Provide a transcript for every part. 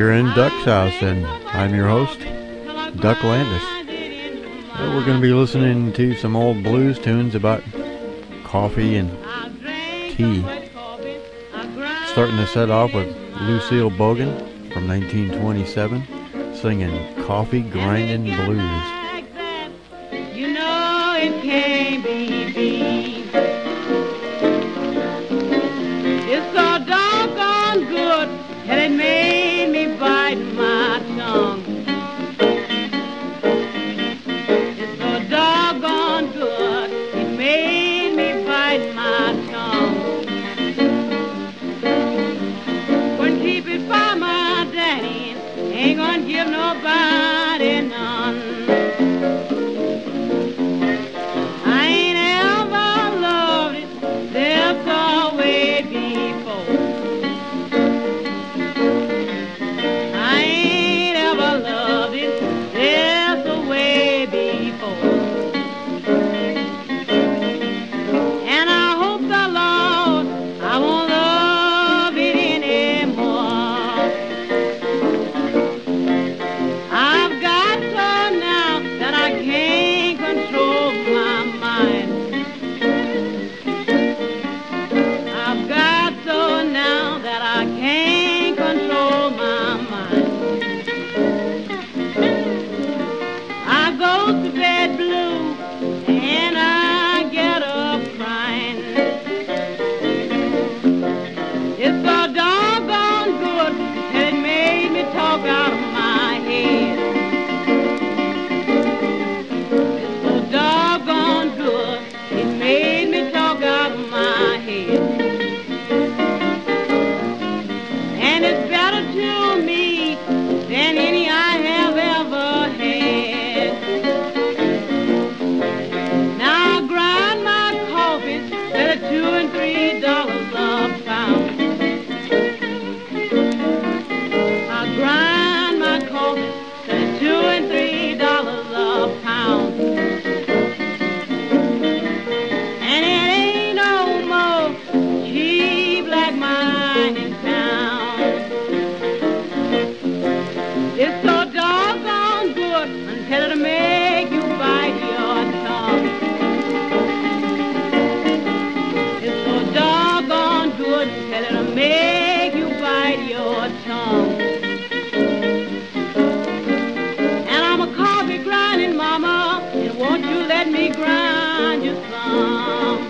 You're in Duck's house, and I'm your host, Duck Landis. We're going to be listening to some old blues tunes about coffee and tea. Starting the set off with Lucille Bogan from 1927, singing Coffee Grinding Blues. You know it can't be beat. It's so doggone good that it made me bite my tongue. It's so doggone good, it made me bite my tongue. Wouldn't keep it by my daddy, ain't gonna give nobody none. I ain't ever loved it, there's a way before. I ain't ever loved it, there's a way before. And I hope the Lord I won't love it anymore. I've got so now that I can't control my mind. I've got so now that I can't control my mind. I go to bed blue and I get up crying. It's so doggone good that it made me talk out of my head. It's so doggone good it made me talk out of my head. And it's better to me than any I have ever had. Now I grind my coffees at $2 and $3 a pound. I grind my coffees at $2 and $3 a pound. And it ain't no more cheap like mine in town. It's so doggone good until it'll make you bite your tongue. It's so doggone good until it'll make you bite your tongue. And I'm a coffee grinding mama, and won't you let me grind you some?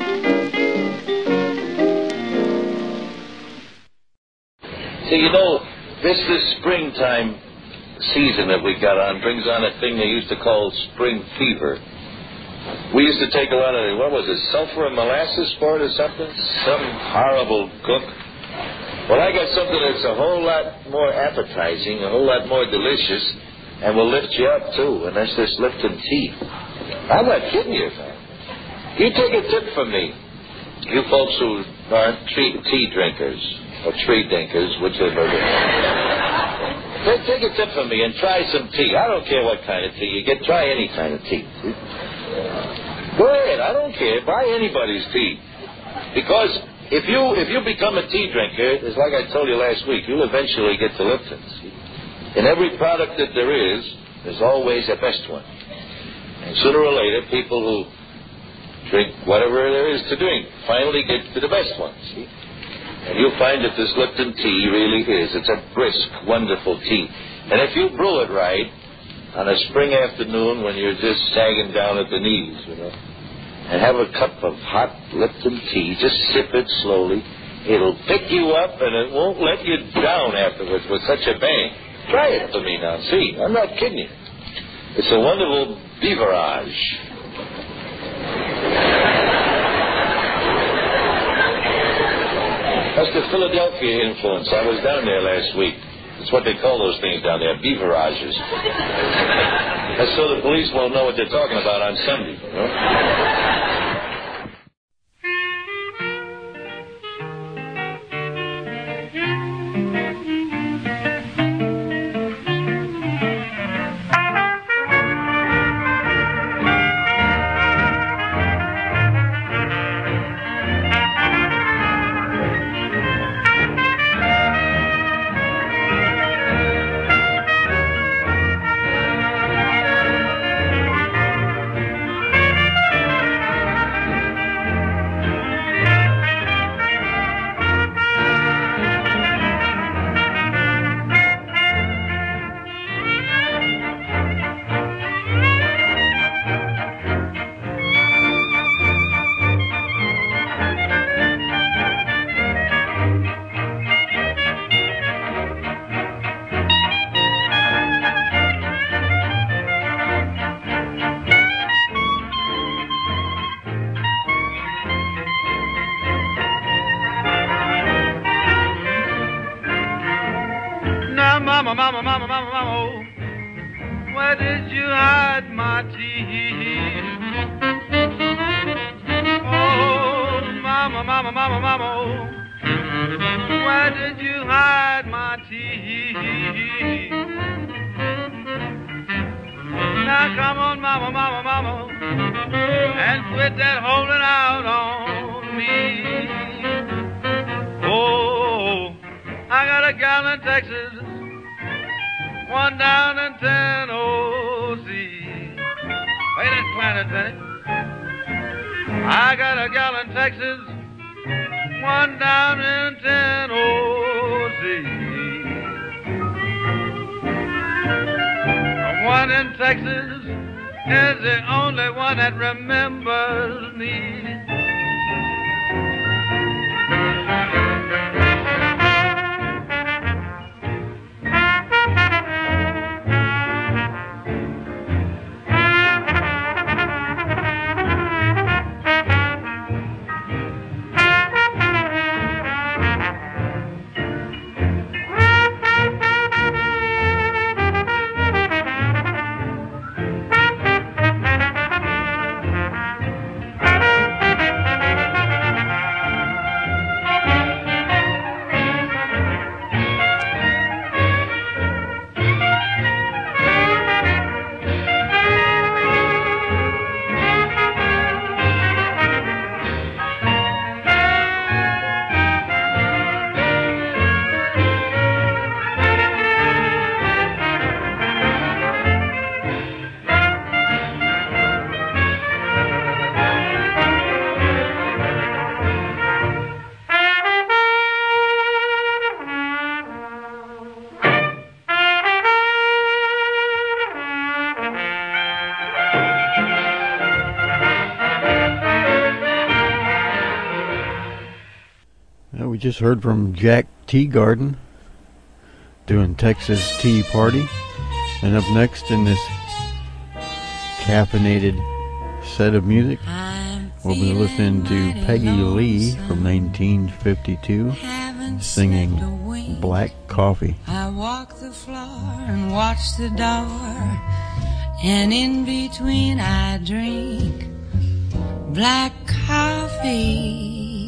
So, you know, this springtime season that we got on brings on a thing they used to call spring fever. We used to take a lot of, what was it, sulfur and molasses for it or something? Some horrible cook. Well, I got something that's a whole lot more appetizing, a whole lot more delicious, and will lift you up, too, and that's this Lipton tea. I'm not kidding you, man. You take a tip from me, you folks who aren't tea drinkers, or tree drinkers, whichever. Take a tip from me and try some tea. I don't care what kind of tea you get. Try any kind of tea. Go ahead. I don't care. Buy anybody's tea. Because if you become a tea drinker, it's like I told you last week, you'll eventually get to Lipton's. In every product that there is, there's always a best one. And sooner or later, people who drink whatever there is to drink finally get to the best one. See? And you'll find that this Lipton tea really is. It's a brisk, wonderful tea. And if you brew it right, on a spring afternoon when you're just sagging down at the knees, you know, and have a cup of hot Lipton tea, just sip it slowly, it'll pick you up and it won't let you down afterwards with such a bang. Try it for me now. See, I'm not kidding you. It's a wonderful beverage. That's the Philadelphia influence. I was down there last week. That's what they call those things down there, beverages. That's so the police won't know what they're talking about on Sunday, you know? mama, mama, mama, mama, mama, oh, where did you hide my teeth? Oh, mama, mama, mama, mama, oh, where did you hide my teeth? Now come on, mama, mama, mama, and quit that holding out on me. Oh, I got a gal in Texas, one down in Tennessee. Wait that planet, Benny. I got a gal in Texas, one down in Tennessee. One in Texas is the only one that remembers me. We just heard from Jack Teagarden doing Texas Tea Party. And up next in this caffeinated set of music, we'll be listening to Peggy Lee from 1952 singing Black Coffee. I walk the floor and watch the door, and in between I drink black coffee.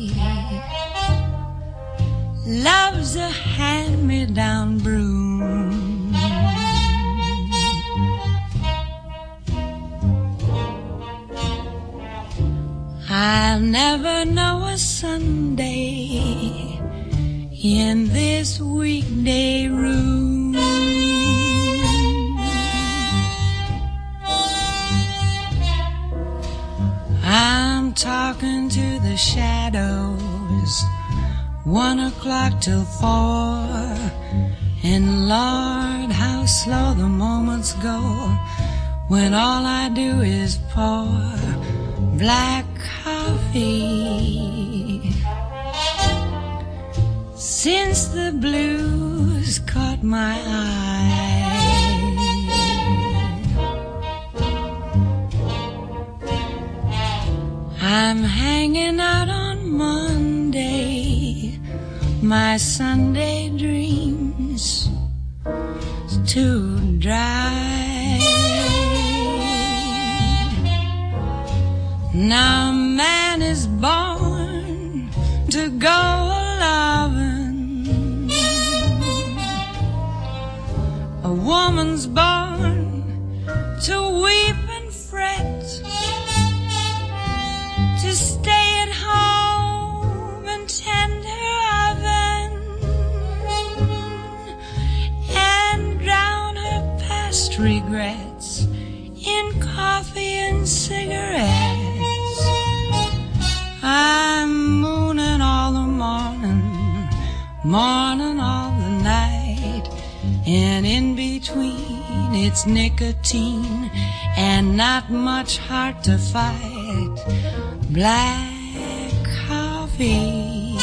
Love's a hand-me-down broom. I'll never know a Sunday in this weekday room. I'm talking to the shadows, 1 o'clock till 4, and Lord, how slow the moments go when all I do is pour black coffee. Since the blues caught my eye, I'm hanging out on Monday, my Sunday dreams too dry. Now man is born to go a-lovin', a woman's born to weep and fret, to stay at home and tend her oven and drown her past regrets in coffee and cigarettes. I'm mooning all the morning, morning all the night, and in between it's nicotine and not much heart to fight. Black coffee,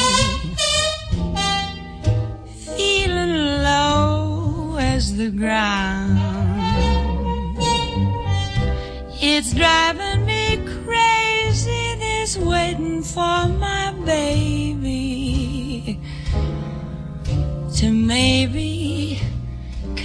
feeling low as the ground. It's driving me crazy, this waiting for my baby to maybe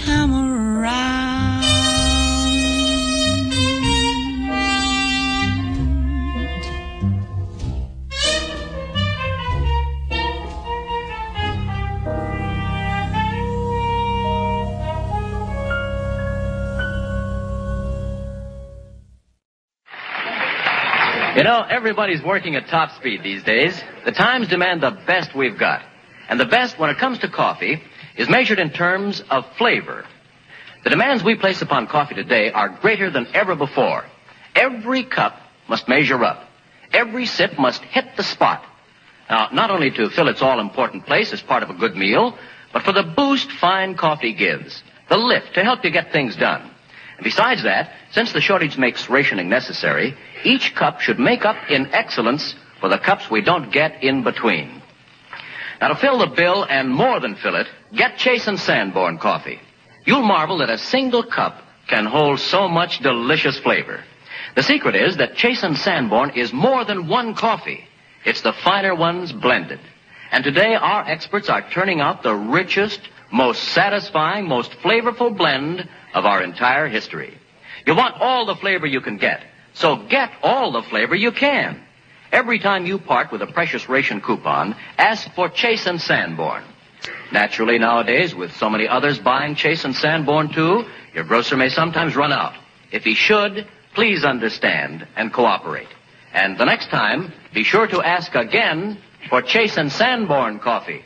You know, everybody's working at top speed these days. The times demand the best we've got. And the best, when it comes to coffee, is measured in terms of flavor. The demands we place upon coffee today are greater than ever before. Every cup must measure up. Every sip must hit the spot. Now, not only to fill its all-important place as part of a good meal, but for the boost fine coffee gives, the lift to help you get things done. And besides that, since the shortage makes rationing necessary, each cup should make up in excellence for the cups we don't get in between. Now, to fill the bill and more than fill it, get Chase and Sanborn coffee. You'll marvel that a single cup can hold so much delicious flavor. The secret is that Chase and Sanborn is more than one coffee. It's the finer ones blended. And today, our experts are turning out the richest, most satisfying, most flavorful blend of our entire history. You want all the flavor you can get, so get all the flavor you can. Every time you part with a precious ration coupon, ask for Chase and Sanborn. Naturally, nowadays, with so many others buying Chase and Sanborn too, your grocer may sometimes run out. If he should, please understand and cooperate. And the next time, be sure to ask again for Chase and Sanborn coffee.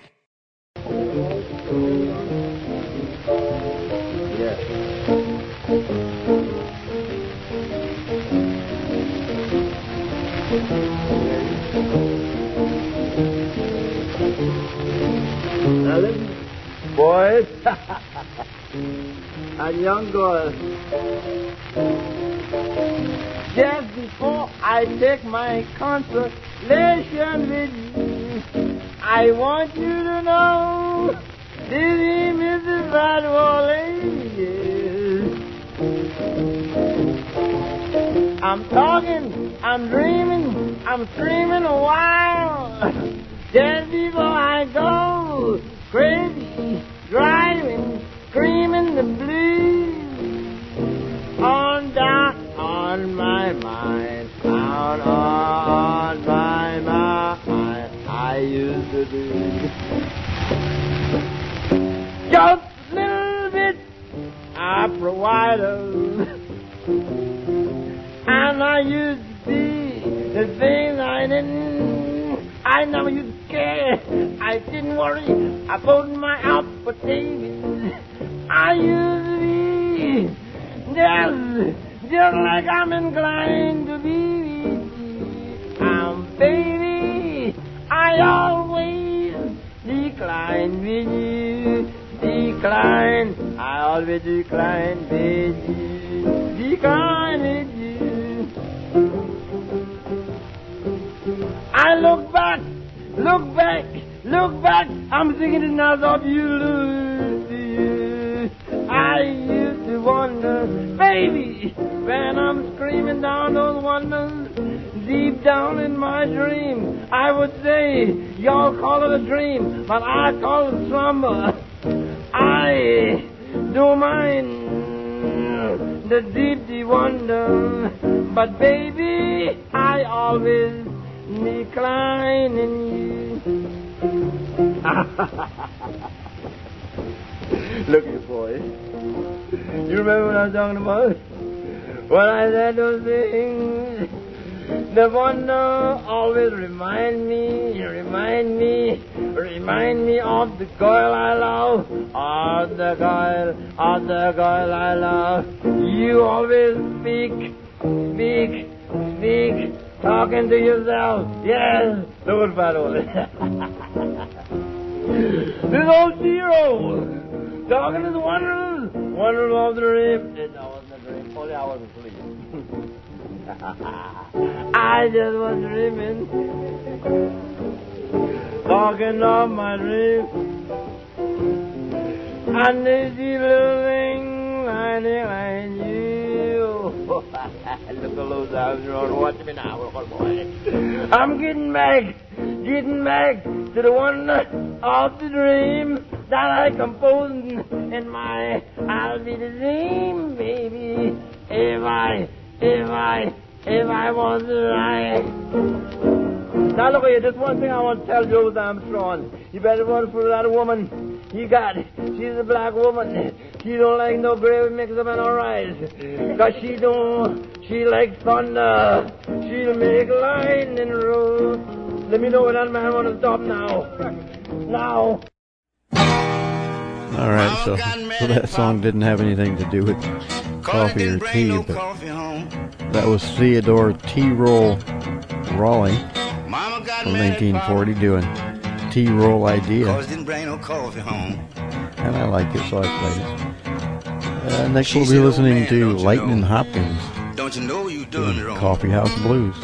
Now listen, boys, and young girls. Just before I take my consultation with you, I want you to know this is Mrs. Bradwell. I'm talking, I'm dreaming, I'm screaming a while. Just before I go crazy, driving, screaming the blues. On down on my mind, down on my mind, I used to do just a little bit opera wider, and I used to be the things I never used to care. I didn't worry about my opportunities. I used to be just like I'm inclined to be. Baby, I always decline with you. Decline, I always decline with you. Decline with you. I look back, I'm thinking it now of you, Lucy. I used to wonder, baby, when I'm screaming down those wonders, deep down in my dream, I would say, y'all call it a dream, but I call it slumber. I don't mind the deep wonder, but baby, I always decline in you. Look here, boy. You remember what I was talking about? When I said those things, the wonder always remind me of the girl I love, of the girl I love. You always speak, talking to yourself. Yes, look at that old. This old zero, talking to the wonders of the dream. That wasn't a dream, only I wasn't asleep. I just was dreaming, talking of my dream, and this little thing lying you. Look at those eyes around, watch me now, little boy. I'm getting back to the wonder of the dream that I composed in my I'll be the same, baby, if I was right. Now look here, just one thing I want to tell Joe Armstrong. You better run for that woman. You got it. She's a black woman. She don't like no gravy mixed up in her rice. 'Cause she likes thunder. She'll make lightning roll. Let me know when that man want to stop now. Now. All right, so that song didn't have anything to do with coffee or tea, but that was Theodore T. Roll Raleigh from 1940 doing Tea Roll Idea. And I like it, so I played it. Next we'll be listening to Lightning Hopkins doing Coffee House Blues.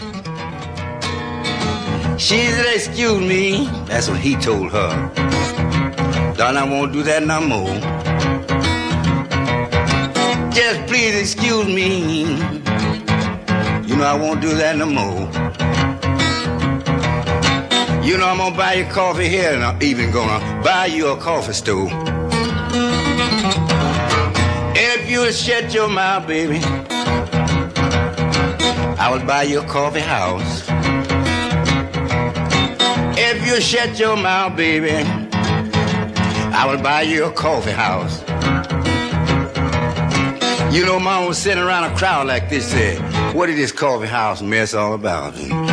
She said, excuse me. That's what he told her. Darling, I won't do that no more. Just please excuse me. You know I won't do that no more. You know I'm gonna buy you coffee here, and I'm even gonna buy you a coffee stove. If you would shut your mouth, baby, I would buy you a coffee house. If you shut your mouth, baby, I would buy you a coffee house. You know, Mama was sitting around a crowd like this, said, what is this coffee house mess all about?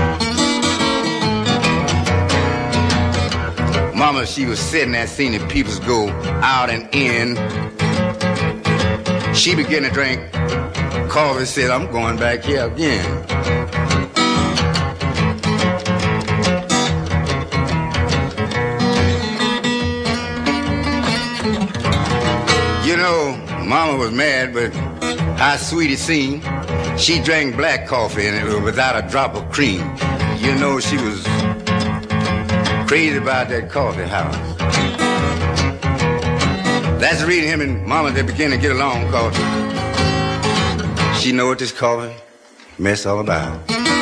Mama, she was sitting there seeing the people go out and in. She began to drink coffee, said, I'm going back here again. You know, Mama was mad, but how sweet it seemed. She drank black coffee and it was without a drop of cream. You know, she was crazy about that coffee house. That's the reason him and Mama, they began to get along, cause she know what this coffee mess all about.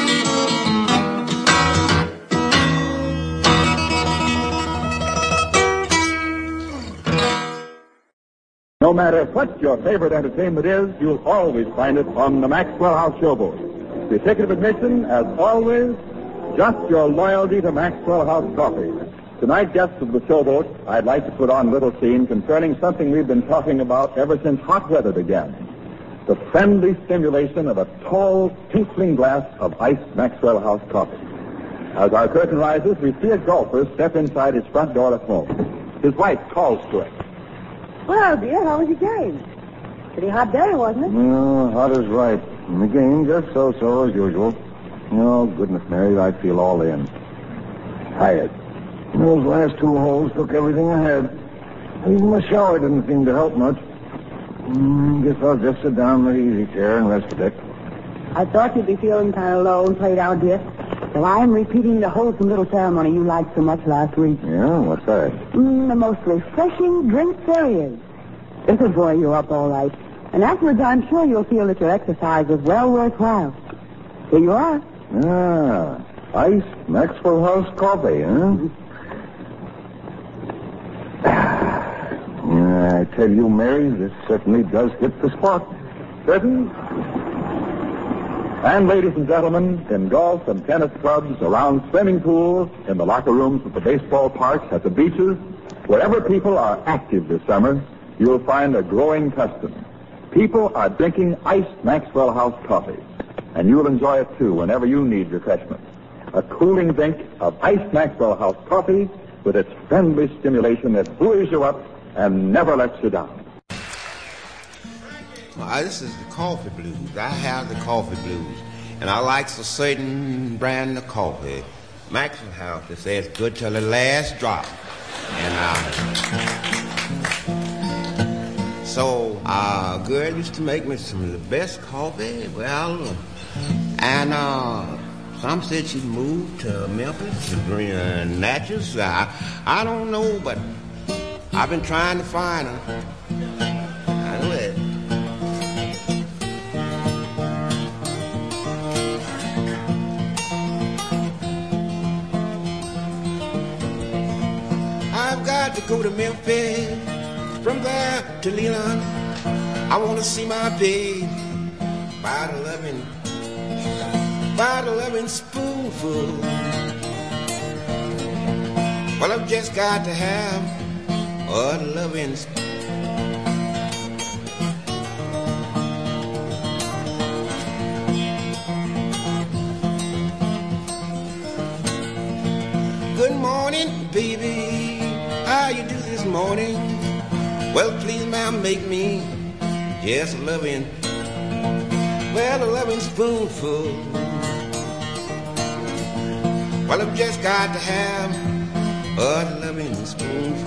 No matter what your favorite entertainment is, you'll always find it on the Maxwell House Showboat. The ticket of admission, as always, just your loyalty to Maxwell House Coffee. Tonight, guests of the Showboat, I'd like to put on a little scene concerning something we've been talking about ever since hot weather began. The friendly stimulation of a tall, tinkling glass of iced Maxwell House coffee. As our curtain rises, we see a golfer step inside his front door at home. His wife calls to him. Well, dear, how was your game? Pretty hot day, wasn't it? No, hot is right. And the game just so-so as usual. Oh, goodness, Mary, I feel all in. Tired. Those last two holes took everything I had. Even my shower didn't seem to help much. Guess I'll just sit down in the easy chair and rest a bit. I thought you'd be feeling kind of low and played out, dear. So I'm repeating the wholesome little ceremony you liked so much last week. Yeah? What's that? The most refreshing drink there is. It'll buoy you up all right. And afterwards, I'm sure you'll feel that your exercise was well worthwhile. Here you are. Ah, iced Maxwell House coffee, huh? I tell you, Mary, this certainly does hit the spot. Certain. And, ladies and gentlemen, in golf and tennis clubs, around swimming pools, in the locker rooms at the baseball parks, at the beaches, wherever people are active this summer, you'll find a growing custom. People are drinking iced Maxwell House coffee. And you'll enjoy it, too, whenever you need refreshment. A cooling drink of iced Maxwell House coffee with its friendly stimulation that buoys you up and never lets you down. Well, this is the coffee blues. I have the coffee blues. And I like a certain brand of coffee. Maxwell House, they say it's good till the last drop. And girl used to make me some of the best coffee. Well, and some said she moved to Memphis to bring Natchez. I don't know, but I've been trying to find her. I know it. I've got to go to Memphis, from there to Leland. I want to see my baby by the loving spoonful. Well, I've just got to have a loving spoonful. morning, baby. How you do this morning? Well, please, ma'am, make me just a loving, well, a loving spoonful. Well, I've just got to have a loving spoonful.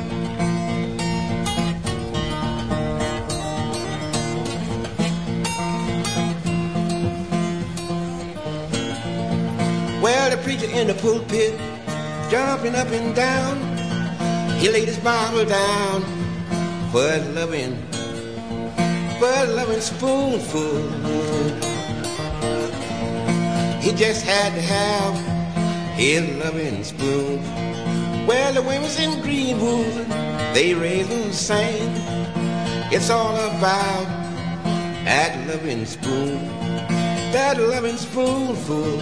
Well, the preacher in the pulpit, jumping up and down, he laid his Bible down for a loving spoonful. He just had to have his loving spoonful. Well, the women in Greenwood, they raise and sing. It's all about that loving spoonful.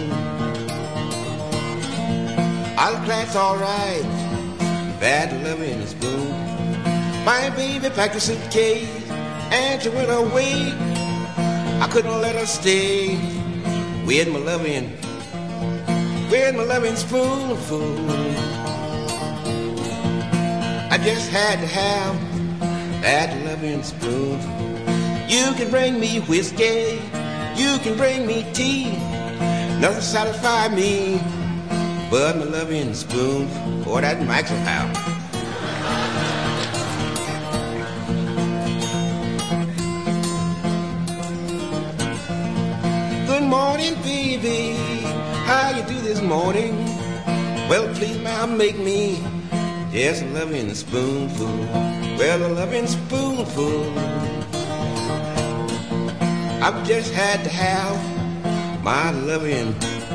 I'll class all right, that loving spoon. My baby packed a suitcase and she went away. I couldn't let her stay with my loving spoonful. I just had to have that loving spoonful. You can bring me whiskey, you can bring me tea, nothing satisfies me but my loving spoonful. Boy, that Maxwell House. Good morning, baby. How you do this morning? Well, please, ma'am, make me just a loving spoonful. Well, a loving spoonful. I've just had to have my loving.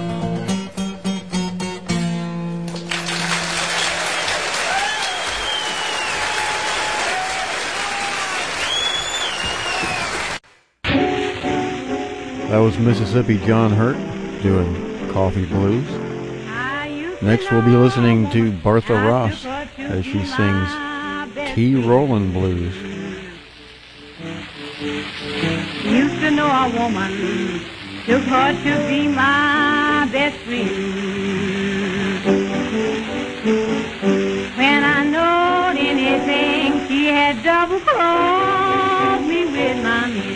That was Mississippi John Hurt doing Coffee Blues. Next we'll be listening to Bertha Ross as she sings Tea Rollin' Blues. Used to know a woman, took her to be my best friend. When I knowed anything, she had double-crossed me with my men.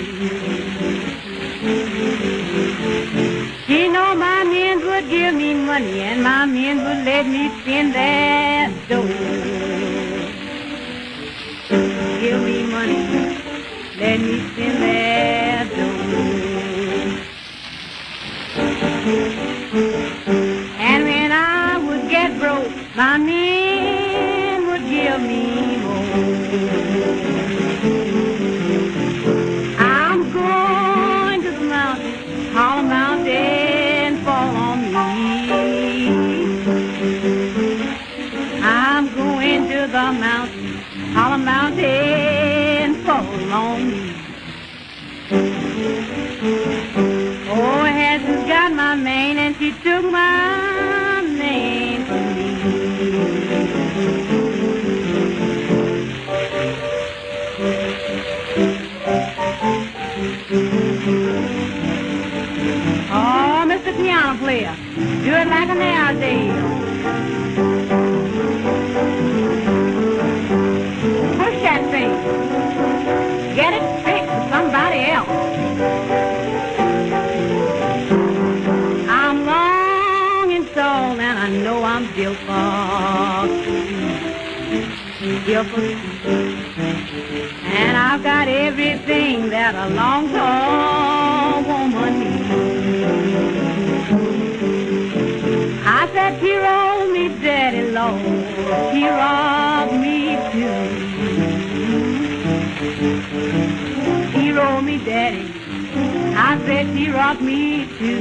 She know my men would give me money and my men would let me spend that dough. Give me money, let me spend that dough. And when I would get broke, my men would give me more. I'm going to the mountain, Hollow Mountain, fall on me. I'm going to the mountain, Hollow Mountain, fall on me. Oh, Hanson's got my mane and she took my name from me. Oh, Mr. Piano Player, do it like an Airedale. Push that thing. Get it fixed for somebody else. I'm long and tall and I know I'm built for speed. And I've got everything that a long, tall woman needs. I said, she rolled me, Daddy, Lord, she robbed me too. She rolled me, Daddy, I said she robbed me too.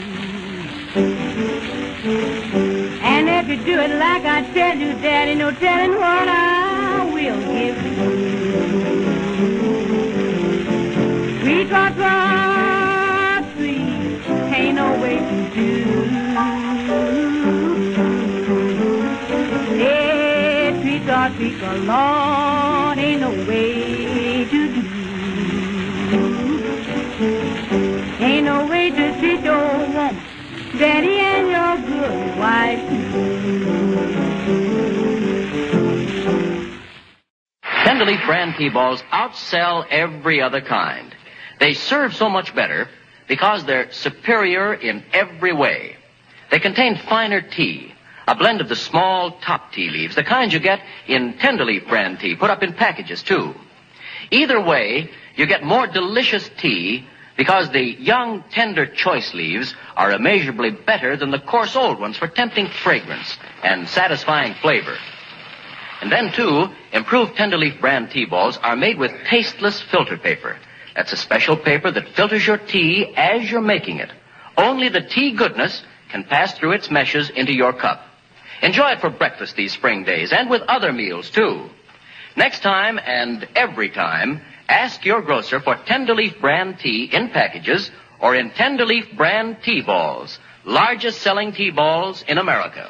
And if you do it like I tell you, Daddy, no telling what I will give you. Sweet God, sweet, ain't no way to do. Hey, sweet God, Lord, ain't no way to do. Ain't no way to treat your woman, Daddy, and your good wife too. Tenderleaf brand tea balls outsell every other kind. They serve so much better because they're superior in every way. They contain finer tea, a blend of the small top tea leaves, the kind you get in Tenderleaf brand tea, put up in packages, too. Either way, you get more delicious tea because the young, tender choice leaves are immeasurably better than the coarse old ones for tempting fragrance and satisfying flavor. And then, too, improved Tenderleaf brand tea balls are made with tasteless filter paper. That's a special paper that filters your tea as you're making it. Only the tea goodness can pass through its meshes into your cup. Enjoy it for breakfast these spring days and with other meals, too. Next time and every time, ask your grocer for Tenderleaf brand tea in packages or in Tenderleaf brand tea balls, largest selling tea balls in America.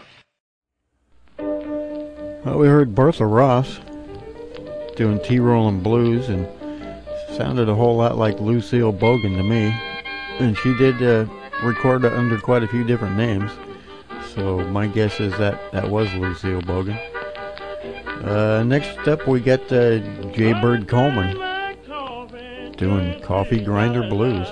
Well, we heard Bertha Ross doing Tea Rollin' Blues, and sounded a whole lot like Lucille Bogan to me. And she did record under quite a few different names, so my guess is that was Lucille Bogan. Next up, we got J. Bird Coleman doing Coffee Grinder Blues.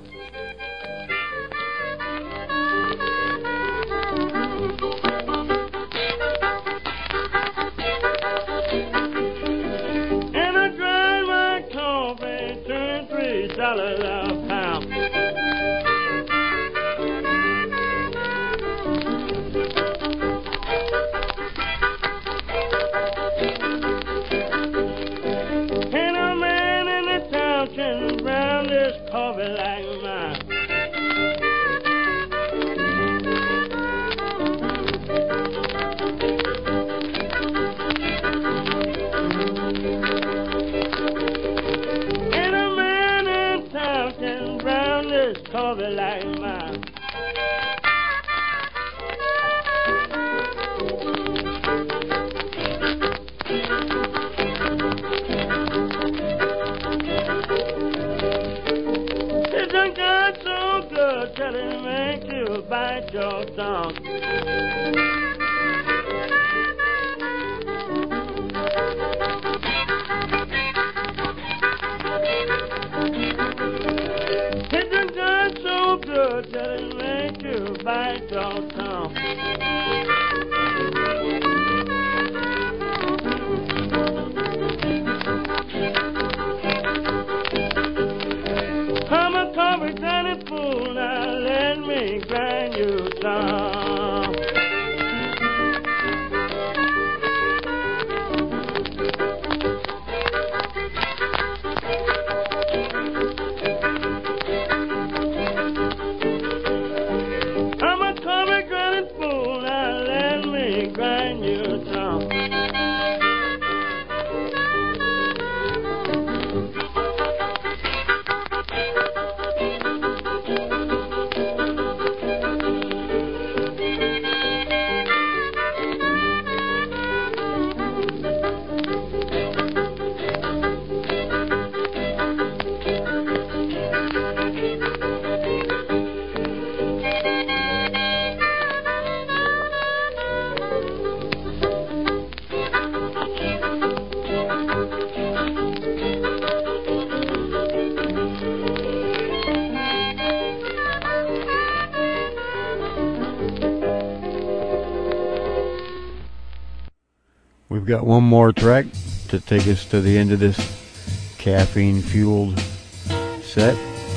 We've got one more track to take us to the end of this caffeine-fueled set.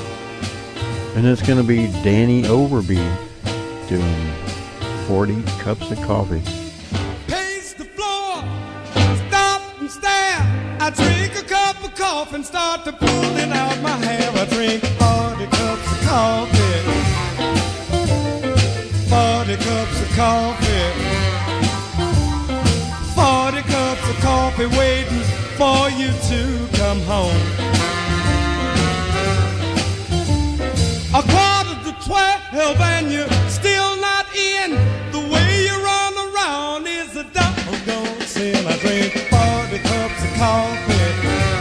And it's going to be Danny Overby doing 40 Cups of Coffee. Pace the floor, stop and stare. I drink a cup of coffee and start to pulling out my hair. I drink 40 cups of coffee. 40 cups of coffee. 40 cups of coffee waiting for you to come home. 11:45 and you're still not in. The way you run around is a doggone sin. I drink 40 cups of coffee.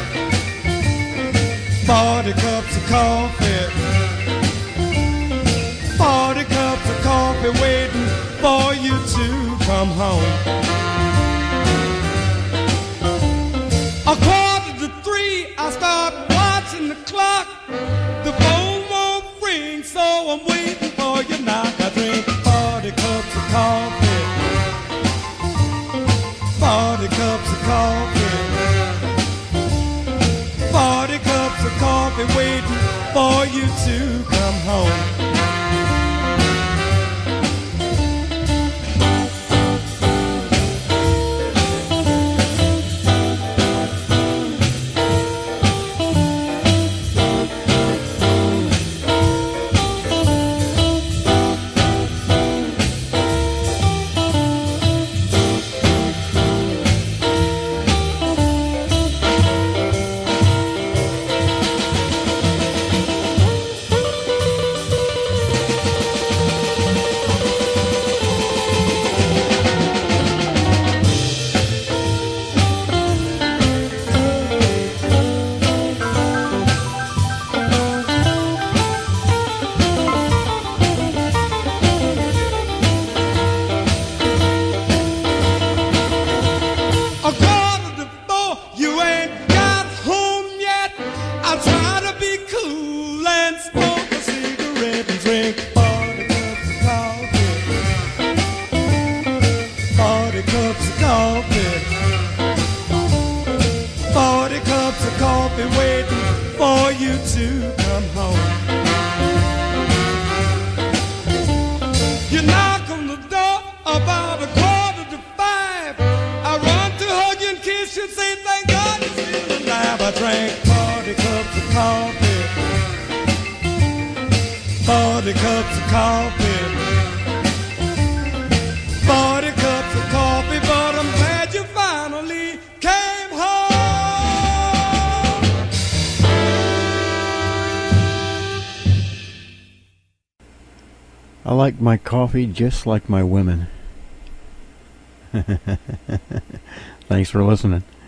40 cups of coffee. 40 cups of coffee waiting for you to come home. you to come home. I like my coffee just like my women. Thanks for listening.